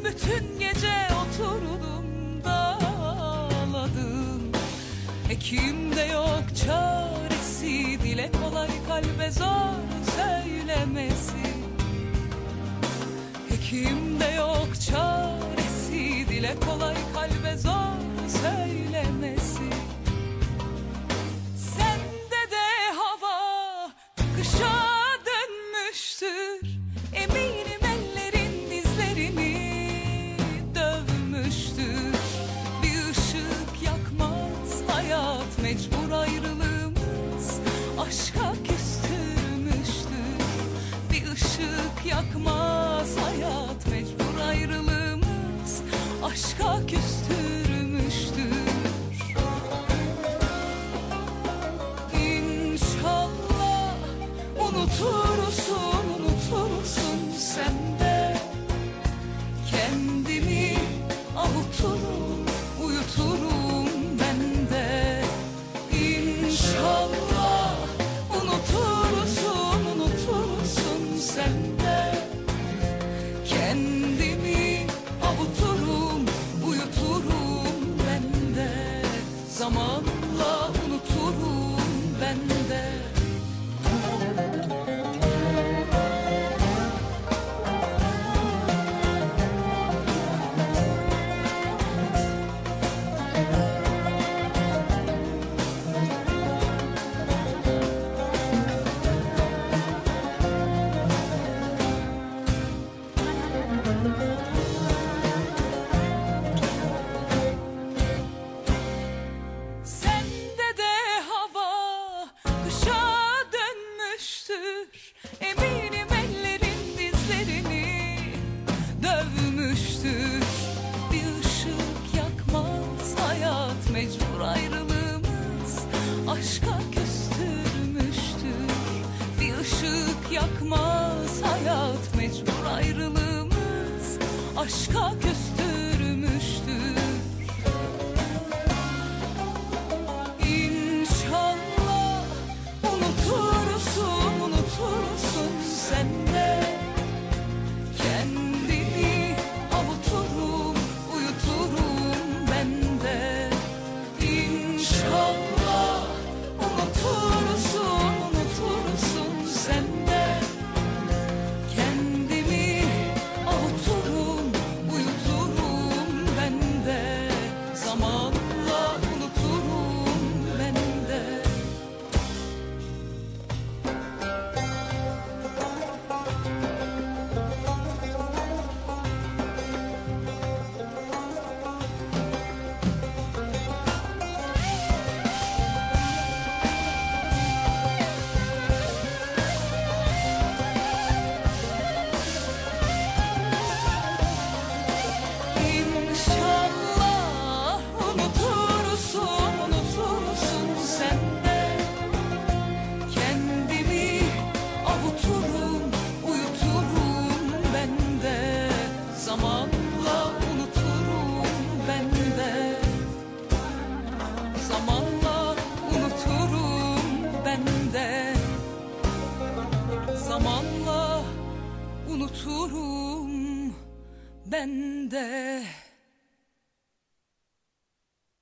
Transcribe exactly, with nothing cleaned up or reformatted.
bütün gece oturdum da ağladım. Hekimde yok çaresi, dile kolay kalbe zor söylemesi. Hekimde yok çaresi, dile kolay kalbe zor söylemesi. Sende de hava kışa dönmüştür, eminim ellerin dizlerini dövmüştür. Bir ışık yakmaz hayat, mecbur ayrılığımız aşka küstürmüştür. Bir ışık yakmaz hayat, mecbur ayrılığımız aşka küstürmüştür. İnşallah unutursun, unutursun sen de. Kendimi avuturum, uyuturum ben de. İnşallah unutursun, unutursun sen de. Kendimi avuturum, uyuturum ben de. Zamanla unuturum ben de. Sende de hava kışa dönmüştür, eminim ellerin dizlerini dövmüştür. Bir ışık yakmaz hayat, mecbur ayrılığımız aşka küstürmüştür. Bir ışık yakmaz hayat, mecbur ayrılığımız aşka küstürmüştür. İnşallah unutursun, unutursun sen de. Kendimi avuturum, uyuturum ben de. İnşallah unutursun, unutursun sen de. Kendimi avuturum, uyuturum ben de. Zamanla unuturum ben de. İnşallah unutursun, unutursun sen de. Kendimi avuturum, uyuturum ben de. Zamanla unuturum ben de. Zamanla unuturum ben de. Zamanla unuturum ben de.